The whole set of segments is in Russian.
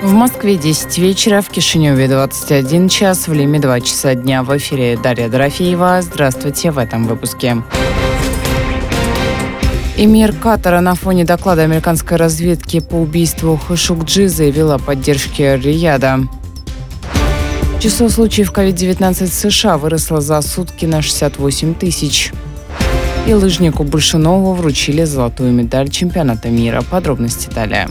В Москве 10 вечера, в Кишиневе 21 час, в Лиме 2 часа дня. В эфире Дарья Дорофеева. Здравствуйте в этом выпуске. Эмир Катара на фоне доклада американской разведки по убийству Хашукджи заявил о поддержке Рияда. Число случаев COVID-19 в США выросло за сутки на 68 тысяч. И лыжнику Большунову вручили золотую медаль чемпионата мира. Подробности далее.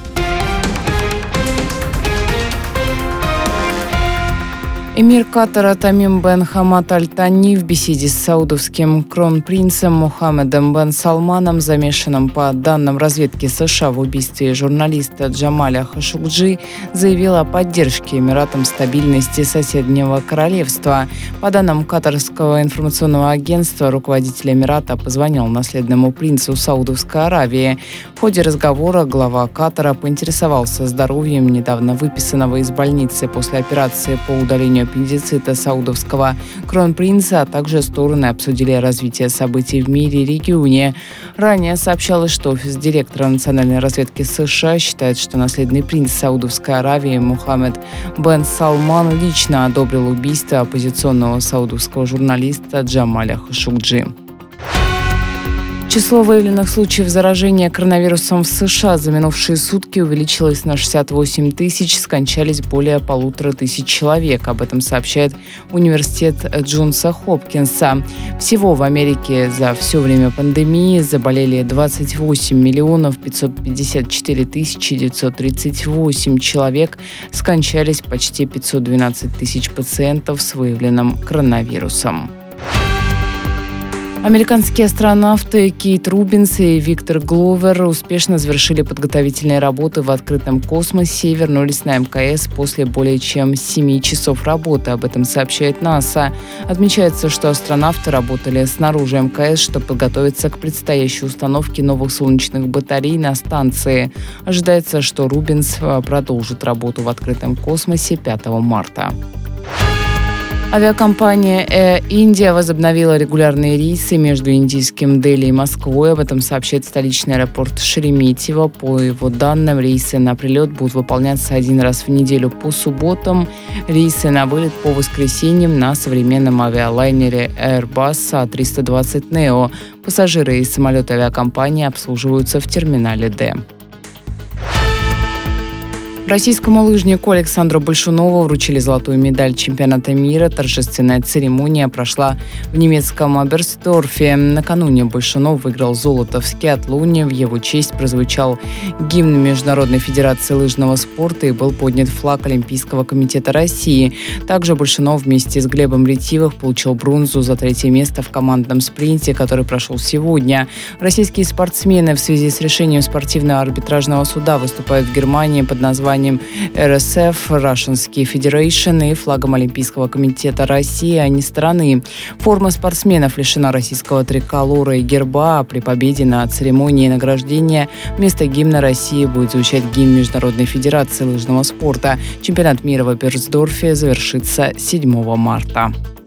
Эмир Катара Тамим бен Хамад Аль-Тани в беседе с саудовским кронпринцем Мухаммедом бен Салманом, замешанным по данным разведки США в убийстве журналиста Джамаля Хашукджи, заявил о поддержке Эмиратам стабильности соседнего королевства. По данным катарского информационного агентства, руководитель Эмирата позвонил наследному принцу Саудовской Аравии. В ходе разговора глава Катара поинтересовался здоровьем недавно выписанного из больницы после операции по удалению аппендицита саудовского кронпринца, а также стороны обсудили развитие событий в мире и регионе. Ранее сообщалось, что офис директора национальной разведки США считает, что наследный принц Саудовской Аравии Мухаммед бен Салман лично одобрил убийство оппозиционного саудовского журналиста Джамаля Хашукджи. Число выявленных случаев заражения коронавирусом в США за минувшие сутки увеличилось на 68 тысяч, скончались более 1500 человек. Об этом сообщает университет Джонса Хопкинса. Всего в Америке за все время пандемии заболели 28 миллионов 554 тысячи 938 человек, скончались почти 512 тысяч пациентов с выявленным коронавирусом. Американские астронавты Кейт Рубинс и Виктор Гловер успешно завершили подготовительные работы в открытом космосе и вернулись на МКС после более чем 7 часов работы. Об этом сообщает НАСА. Отмечается, что астронавты работали снаружи МКС, чтобы подготовиться к предстоящей установке новых солнечных батарей на станции. Ожидается, что Рубинс продолжит работу в открытом космосе 5 марта. Авиакомпания Air India возобновила регулярные рейсы между индийским Дели и Москвой. Об этом сообщает столичный аэропорт Шереметьево. По его данным, рейсы на прилет будут выполняться один раз в неделю по субботам. Рейсы на вылет по воскресеньям на современном авиалайнере Airbus A320 Neo. Пассажиры из самолета авиакомпании обслуживаются в терминале Д. Российскому лыжнику Александру Большунову вручили золотую медаль чемпионата мира. Торжественная церемония прошла в немецком Оберсдорфе. Накануне Большунов выиграл золото в скиатлоне. В его честь прозвучал гимн Международной федерации лыжного спорта и был поднят флаг Олимпийского комитета России. Также Большунов вместе с Глебом Ретивых получил бронзу за 3-е место в командном спринте, который прошел сегодня. Российские спортсмены в связи с решением спортивного арбитражного суда выступают в Германии под названием RSF, Russian Ski Federation, и флагом Олимпийского комитета России, а не страны. Форма спортсменов лишена российского триколора и герба, а при победе на церемонии награждения вместо гимна России будет звучать гимн Международной федерации лыжного спорта. Чемпионат мира в Оберсдорфе завершится 7 марта.